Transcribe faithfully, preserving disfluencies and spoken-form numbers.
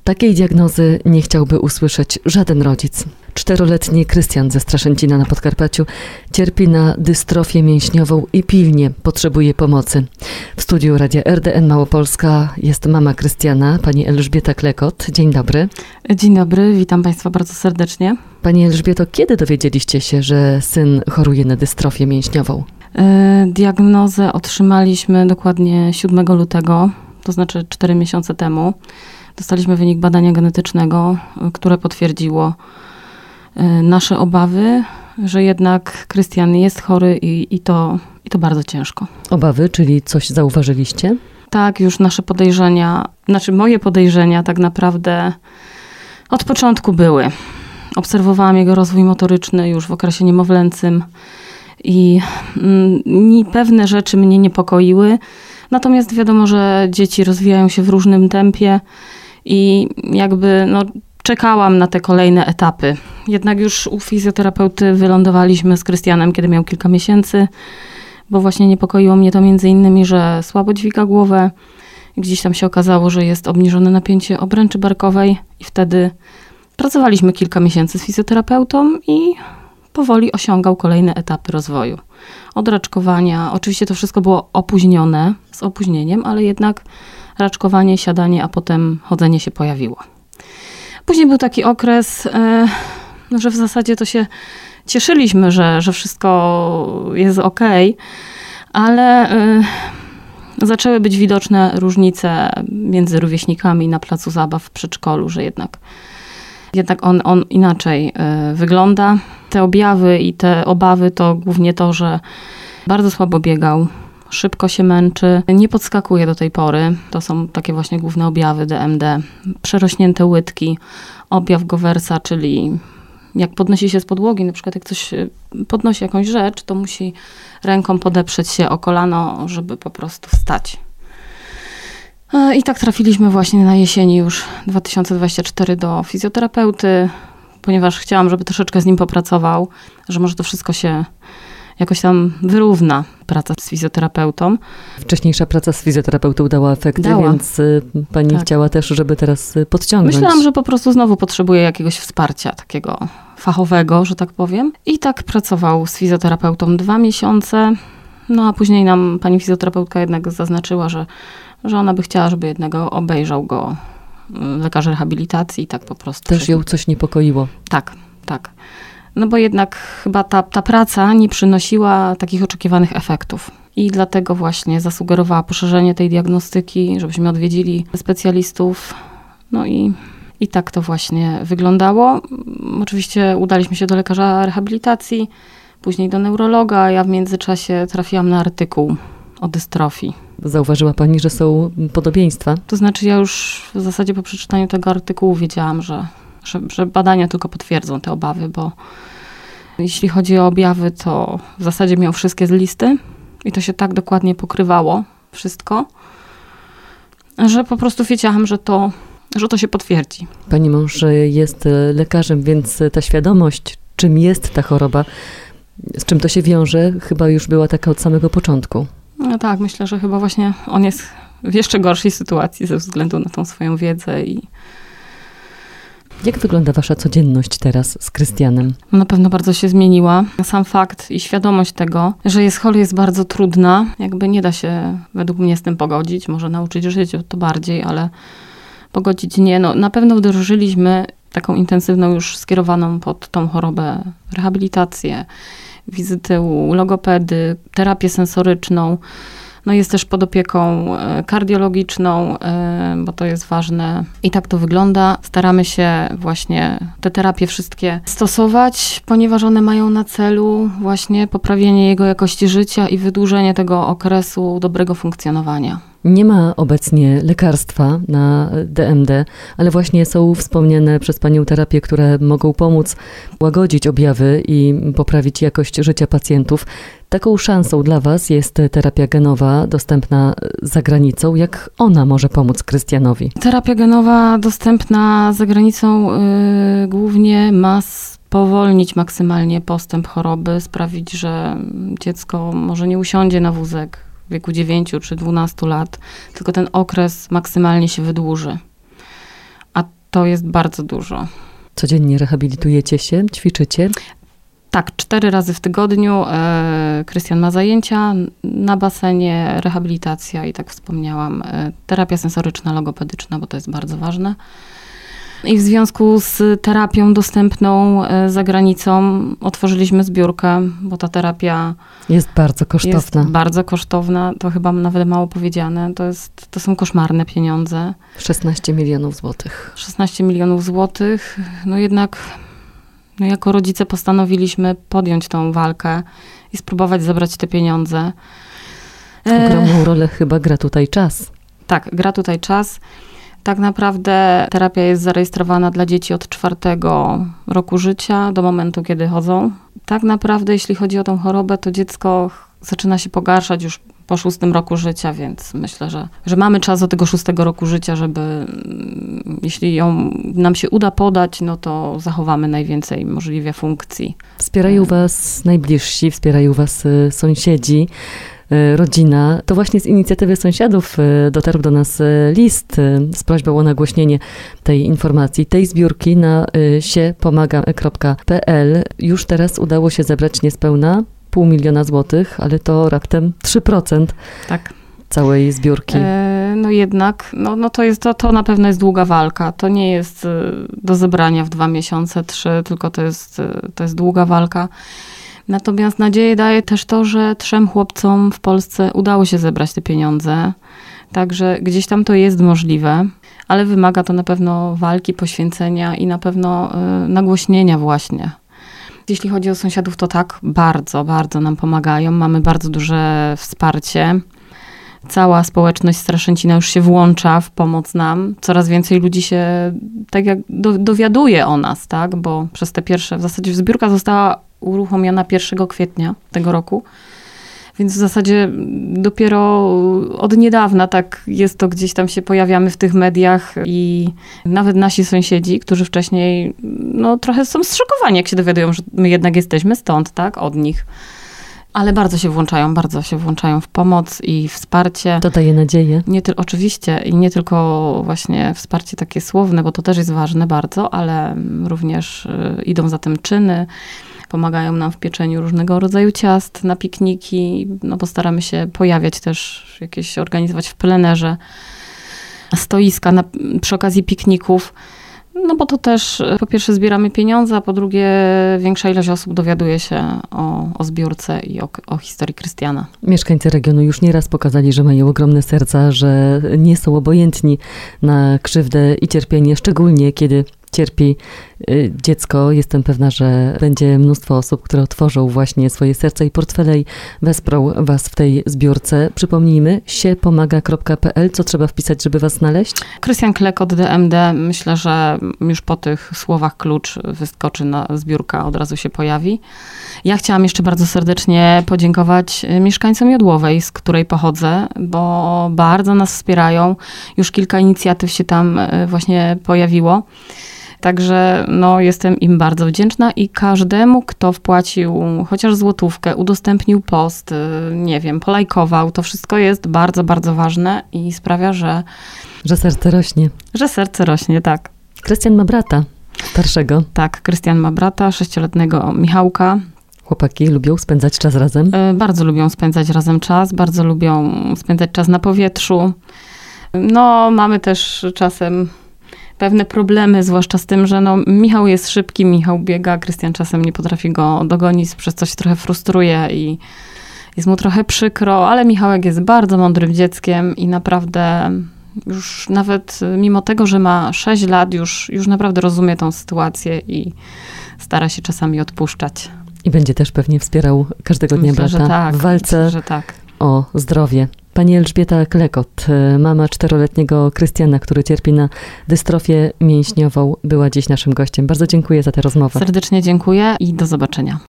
Takiej diagnozy nie chciałby usłyszeć żaden rodzic. Czteroletni Krystian ze Straszęcina na Podkarpaciu cierpi na dystrofię mięśniową i pilnie potrzebuje pomocy. W studiu Radia R D N Małopolska jest mama Krystiana, pani Elżbieta Klekot. Dzień dobry. Dzień dobry, witam Państwa bardzo serdecznie. Pani Elżbieto, kiedy dowiedzieliście się, że syn choruje na dystrofię mięśniową? Yy, diagnozę otrzymaliśmy dokładnie siódmego lutego, to znaczy cztery miesiące temu. Dostaliśmy wynik badania genetycznego, które potwierdziło nasze obawy, że jednak Krystian jest chory i, i, to, i to bardzo ciężko. Obawy, czyli coś zauważyliście? Tak, już nasze podejrzenia, znaczy moje podejrzenia tak naprawdę od początku były. Obserwowałam jego rozwój motoryczny już w okresie niemowlęcym i mm, pewne rzeczy mnie niepokoiły. Natomiast wiadomo, że dzieci rozwijają się w różnym tempie i jakby no, czekałam na te kolejne etapy. Jednak już u fizjoterapeuty wylądowaliśmy z Krystianem, kiedy miał kilka miesięcy, bo właśnie niepokoiło mnie to między innymi, że słabo dźwiga głowę. Gdzieś tam się okazało, że jest obniżone napięcie obręczy barkowej i wtedy pracowaliśmy kilka miesięcy z fizjoterapeutą i powoli osiągał kolejne etapy rozwoju. Od raczkowania, oczywiście to wszystko było opóźnione, z opóźnieniem, ale jednak raczkowanie, siadanie, a potem chodzenie się pojawiło. Później był taki okres, yy, że w zasadzie to się cieszyliśmy, że, że wszystko jest okej, ale yy, zaczęły być widoczne różnice między rówieśnikami na placu zabaw w przedszkolu, że jednak, jednak on, on inaczej yy, wygląda. Te objawy i te obawy to głównie to, że bardzo słabo biegał, szybko się męczy, nie podskakuje do tej pory. To są takie właśnie główne objawy D M D. Przerośnięte łydki, objaw Gowersa, czyli jak podnosi się z podłogi, na przykład jak ktoś podnosi jakąś rzecz, to musi ręką podeprzeć się o kolano, żeby po prostu wstać. I tak trafiliśmy właśnie na jesieni już dwa tysiące dwudziestego czwartego do fizjoterapeuty, ponieważ chciałam, żeby troszeczkę z nim popracował, że może to wszystko się jakoś tam wyrówna, praca z fizjoterapeutą. Wcześniejsza praca z fizjoterapeutą dała efekty, Dała. więc pani tak. chciała też, żeby teraz podciągnąć. Myślałam, że po prostu znowu potrzebuję jakiegoś wsparcia takiego fachowego, że tak powiem. I tak pracował z fizjoterapeutą dwa miesiące. No a później nam pani fizjoterapeutka jednak zaznaczyła, że, że ona by chciała, żeby jednego obejrzał go lekarz rehabilitacji i tak po prostu. Też ją coś niepokoiło. Tak, tak. No bo jednak chyba ta, ta praca nie przynosiła takich oczekiwanych efektów. I dlatego właśnie zasugerowała poszerzenie tej diagnostyki, żebyśmy odwiedzili specjalistów. No i, i tak to właśnie wyglądało. Oczywiście udaliśmy się do lekarza rehabilitacji, później do neurologa. Ja w międzyczasie trafiłam na artykuł o dystrofii. Zauważyła pani, że są podobieństwa? To znaczy ja już w zasadzie po przeczytaniu tego artykułu wiedziałam, że Że, że badania tylko potwierdzą te obawy, bo jeśli chodzi o objawy, to w zasadzie miał wszystkie z listy i to się tak dokładnie pokrywało wszystko, że po prostu wiedziałam, że to, że to się potwierdzi. Pani mąż jest lekarzem, więc ta świadomość, czym jest ta choroba, z czym to się wiąże, chyba już była taka od samego początku. No tak, myślę, że chyba właśnie on jest w jeszcze gorszej sytuacji ze względu na tą swoją wiedzę i Jak wygląda wasza codzienność teraz z Krystianem? Na pewno bardzo się zmieniła. Sam fakt i świadomość tego, że jest chory, jest bardzo trudna. Jakby nie da się według mnie z tym pogodzić. Może nauczyć żyć to bardziej, ale pogodzić nie. No, na pewno wdrożyliśmy taką intensywną już skierowaną pod tą chorobę rehabilitację, wizyty u logopedy, terapię sensoryczną. No jest też pod opieką kardiologiczną, bo to jest ważne. I tak to wygląda. Staramy się właśnie te terapie wszystkie stosować, ponieważ one mają na celu właśnie poprawienie jego jakości życia i wydłużenie tego okresu dobrego funkcjonowania. Nie ma obecnie lekarstwa na D M D, ale właśnie są wspomniane przez panią terapie, które mogą pomóc łagodzić objawy i poprawić jakość życia pacjentów. Taką szansą dla was jest terapia genowa dostępna za granicą. Jak ona może pomóc Krystianowi? Terapia genowa dostępna za granicą yy, głównie ma spowolnić maksymalnie postęp choroby, sprawić, że dziecko może nie usiądzie na wózek w wieku dziewięciu czy dwunastu lat, tylko ten okres maksymalnie się wydłuży. A to jest bardzo dużo. Codziennie rehabilitujecie się, ćwiczycie? Tak, cztery razy w tygodniu e, Krystian ma zajęcia na basenie, rehabilitacja i tak wspomniałam, e, terapia sensoryczna, logopedyczna, bo to jest bardzo ważne. I w związku z terapią dostępną e, za granicą otworzyliśmy zbiórkę, bo ta terapia jest bardzo kosztowna. Jest bardzo kosztowna, to chyba nawet mało powiedziane, to, jest, to są koszmarne pieniądze. szesnaście milionów złotych. szesnaście milionów złotych, no jednak... No jako rodzice postanowiliśmy podjąć tą walkę i spróbować zebrać te pieniądze. Ogromną rolę chyba gra tutaj czas. Tak, gra tutaj czas. Tak naprawdę terapia jest zarejestrowana dla dzieci od czwartego roku życia do momentu, kiedy chodzą. Tak naprawdę, jeśli chodzi o tą chorobę, to dziecko zaczyna się pogarszać już po szóstym roku życia, więc myślę, że, że mamy czas do tego szóstego roku życia, żeby jeśli ją nam się uda podać, no to zachowamy najwięcej możliwie funkcji. Wspierają was najbliżsi, wspierają was sąsiedzi, rodzina. To właśnie z inicjatywy sąsiadów dotarł do nas list z prośbą o nagłośnienie tej informacji, tej zbiórki na siepomaga kropka pe el. Już teraz udało się zebrać niespełna pół miliona złotych, ale to raptem trzy procent tak. całej zbiórki. E, no jednak, no, no to, jest, to, to na pewno jest długa walka. To nie jest do zebrania w dwa miesiące, trzy, tylko to jest, to jest długa walka. Natomiast nadzieję daje też to, że trzem chłopcom w Polsce udało się zebrać te pieniądze. Także gdzieś tam to jest możliwe, ale wymaga to na pewno walki, poświęcenia i na pewno y, nagłośnienia właśnie. Jeśli chodzi o sąsiadów, to tak, bardzo, bardzo nam pomagają. Mamy bardzo duże wsparcie. Cała społeczność Straszęcina już się włącza w pomoc nam. Coraz więcej ludzi się tak jak do, dowiaduje o nas, tak? Bo przez te pierwsze, w zasadzie zbiórka została uruchomiona pierwszego kwietnia tego roku. Więc w zasadzie dopiero od niedawna tak jest to, gdzieś tam się pojawiamy w tych mediach i nawet nasi sąsiedzi, którzy wcześniej no, trochę są zszokowani, jak się dowiadują, że my jednak jesteśmy stąd, tak, od nich. Ale bardzo się włączają, bardzo się włączają w pomoc i wsparcie. To daje nadzieję. Nie ty- oczywiście i nie tylko właśnie wsparcie takie słowne, bo to też jest ważne bardzo, ale również y, idą za tym czyny. Pomagają nam w pieczeniu różnego rodzaju ciast na pikniki, no bo staramy się pojawiać też jakieś, organizować w plenerze stoiska na, przy okazji pikników. No bo to też po pierwsze zbieramy pieniądze, a po drugie większa ilość osób dowiaduje się o, o zbiórce i o, o historii Krystiana. Mieszkańcy regionu już nieraz pokazali, że mają ogromne serca, że nie są obojętni na krzywdę i cierpienie, szczególnie kiedy cierpi dziecko. Jestem pewna, że będzie mnóstwo osób, które otworzą właśnie swoje serca i portfele i wesprą was w tej zbiórce. Przypomnijmy, siepomaga kropka pe el. Co trzeba wpisać, żeby was znaleźć? Krystian Klekot, D M D. Myślę, że już po tych słowach klucz wyskoczy na zbiórka, od razu się pojawi. Ja chciałam jeszcze bardzo serdecznie podziękować mieszkańcom Jodłowej, z której pochodzę, bo bardzo nas wspierają. Już kilka inicjatyw się tam właśnie pojawiło. Także no, jestem im bardzo wdzięczna i każdemu, kto wpłacił chociaż złotówkę, udostępnił post, nie wiem, polajkował, to wszystko jest bardzo, bardzo ważne i sprawia, że... Że serce rośnie. Że serce rośnie, tak. Krystian ma brata starszego. Tak, Krystian ma brata, sześcioletniego Michałka. Chłopaki lubią spędzać czas razem? Bardzo lubią spędzać razem czas, bardzo lubią spędzać czas na powietrzu. No, mamy też czasem pewne problemy, zwłaszcza z tym, że no, Michał jest szybki, Michał biega, Krystian czasem nie potrafi go dogonić, przez co się trochę frustruje i jest mu trochę przykro, ale Michałek jest bardzo mądrym dzieckiem i naprawdę już nawet mimo tego, że ma sześć lat, już, już naprawdę rozumie tą sytuację i stara się czasami odpuszczać. I będzie też pewnie wspierał każdego dnia Myślę, brata że tak, w walce myślę, że tak. o zdrowie. Pani Elżbieta Klekot, mama czteroletniego Krystiana, który cierpi na dystrofię mięśniową, była dziś naszym gościem. Bardzo dziękuję za tę rozmowę. Serdecznie dziękuję i do zobaczenia.